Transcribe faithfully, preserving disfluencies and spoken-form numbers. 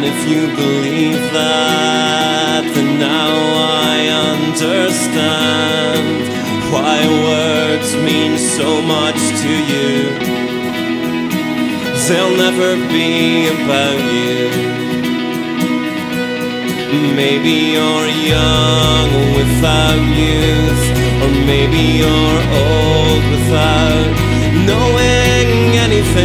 And if you believe that, then now I understand why words mean so much to you. They'll never be about you. Maybe you're young without youth, or maybe you're old without